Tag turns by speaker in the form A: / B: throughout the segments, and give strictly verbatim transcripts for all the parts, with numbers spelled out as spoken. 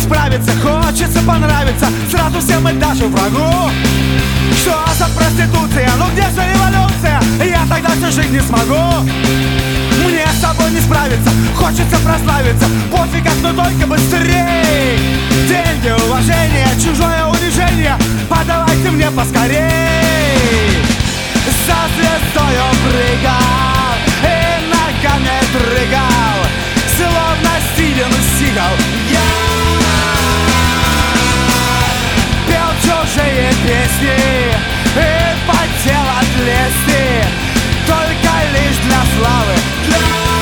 A: справиться, хочется понравиться сразу всем и даже врагу. Что за проституция? Ну где же революция? Я тогда всю жизнь не смогу. Мне с собой не справиться, хочется прославиться. Пофиг, как, но только быстрей. Деньги, уважение, чужое унижение подавайте мне поскорей. За звездой он прыгал и ногами дрыгал, словно Стивен Сигал. Я пел чужие песни и потел от лести, только лишь для славы, для,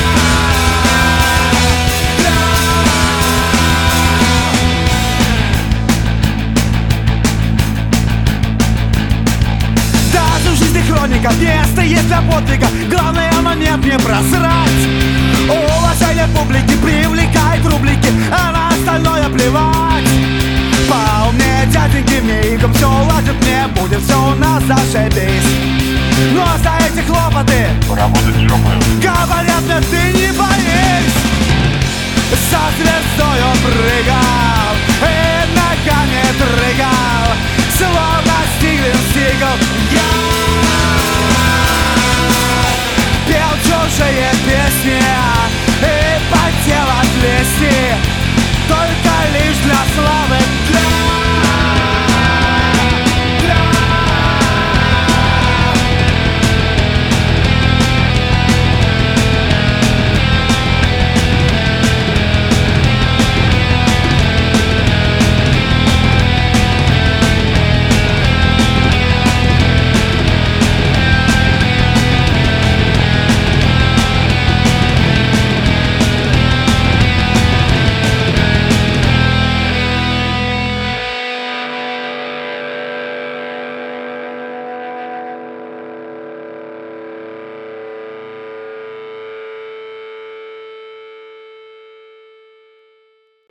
A: для. Даже в жизни хроника место есть для подвига. Главное момент не просрать. Уважение публики привлекает рублики, а на остальное плевать. Поумнее дяденьки мигом все уладит, мне будет все у нас зашибись. Но за эти хлопоты
B: поработать жопой,
A: говорят мне, ты не боись. За звездой он прыгал и ногами дрыгал, словно Стивен Сигал. Я пел чужие песни и потел от лести, только лишь для славы.